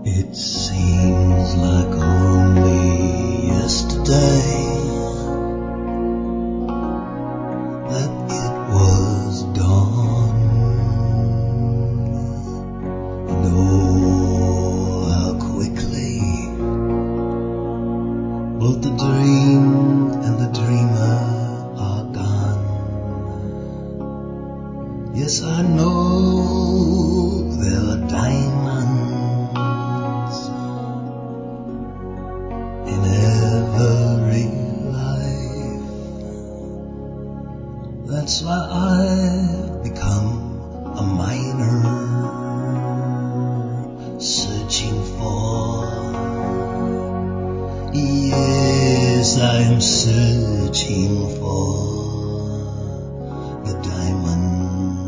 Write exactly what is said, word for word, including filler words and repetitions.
It seems like only yesterday that it was dawn, and oh, how quickly both the dream and the dreamer are gone. Yes, I know there are diamonds in every life. That's why I've become a miner, searching for, yes, I'm searching for the diamond.